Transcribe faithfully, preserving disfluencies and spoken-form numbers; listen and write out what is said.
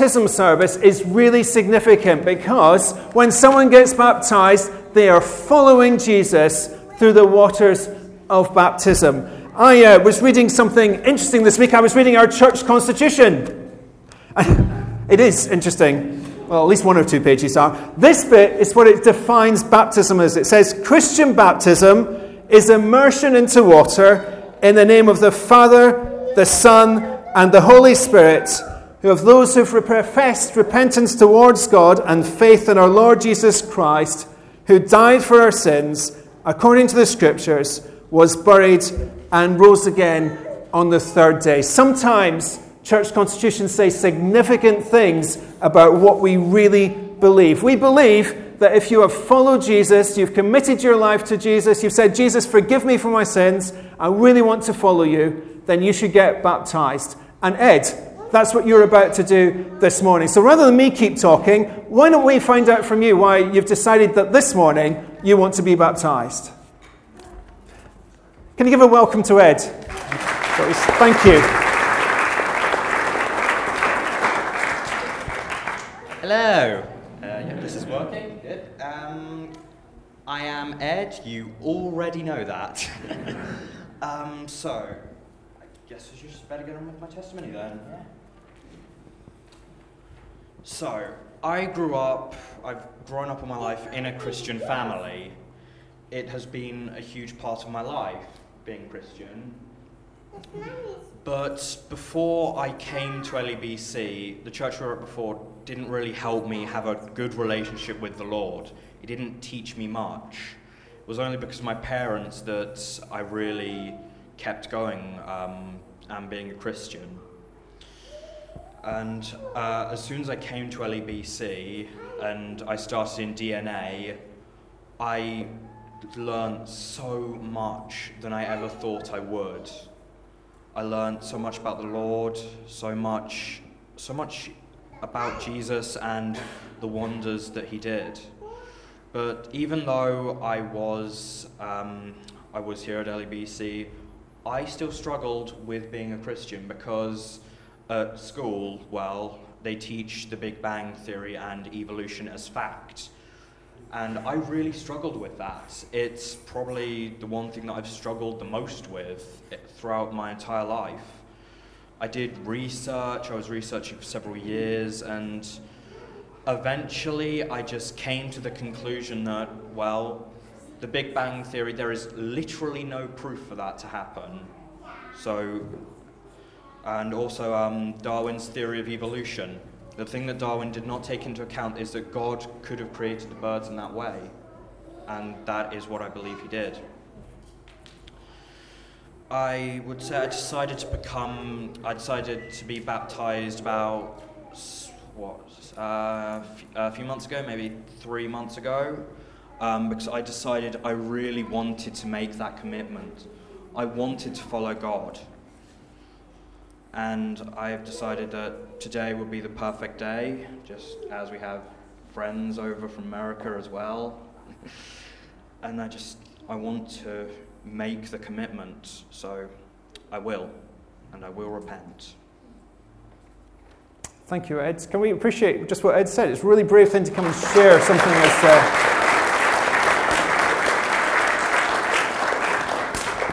baptism service is really significant because when someone gets baptized, they are following Jesus through the waters of baptism. I uh, was reading something interesting this week. I was reading our church constitution. It is interesting. Well, at least one or two pages are. This bit is what it defines baptism as. It says, Christian baptism is immersion into water in the name of the Father, the Son, and the Holy Spirit, who of those who've professed repentance towards God and faith in our Lord Jesus Christ, who died for our sins, according to the Scriptures, was buried and rose again on the third day. Sometimes church constitutions say significant things about what we really believe. We believe that if you have followed Jesus, you've committed your life to Jesus, you've said, Jesus, forgive me for my sins, I really want to follow you, then you should get baptized. And Ed, that's what you're about to do this morning. So rather than me keep talking, why don't we find out from you why you've decided that this morning you want to be baptized? Can you give a welcome to Ed? Thank you. Hello. Uh, yeah, this is working. Good. Um, I am Ed. You already know that. um, so, I guess I should just better get on with my testimony then. Yeah. So, I grew up, I've grown up all my life in a Christian family. It has been a huge part of my life, being Christian. But before I came to L E B C, the church we were at before didn't really help me have a good relationship with the Lord. It didn't teach me much. It was only because of my parents that I really kept going um, and being a Christian. And uh, as soon as I came to L E B C and I started in D N A, I learned so much than I ever thought I would. I learned so much about the Lord, so much, so much about Jesus and the wonders that he did. But even though I was, um, I was here at L E B C, I still struggled with being a Christian because at school, well, they teach the Big Bang Theory and evolution as fact. And I really struggled with that. It's probably the one thing that I've struggled the most with throughout my entire life. I did research, I was researching for several years, and eventually I just came to the conclusion that, well, the Big Bang Theory, there is literally no proof for that to happen. So, and also um, Darwin's theory of evolution. The thing that Darwin did not take into account is that God could have created the birds in that way. And that is what I believe he did. I would say I decided to become, I decided to be baptized about, what, uh, a few months ago, maybe three months ago, um, because I decided I really wanted to make that commitment. I wanted to follow God. And I have decided that today would be the perfect day, just as we have friends over from America as well. And I just, I want to make the commitment, so I will, and I will repent. Thank you, Ed. Can we appreciate just what Ed said? It's a really brave thing to come and share something as uh,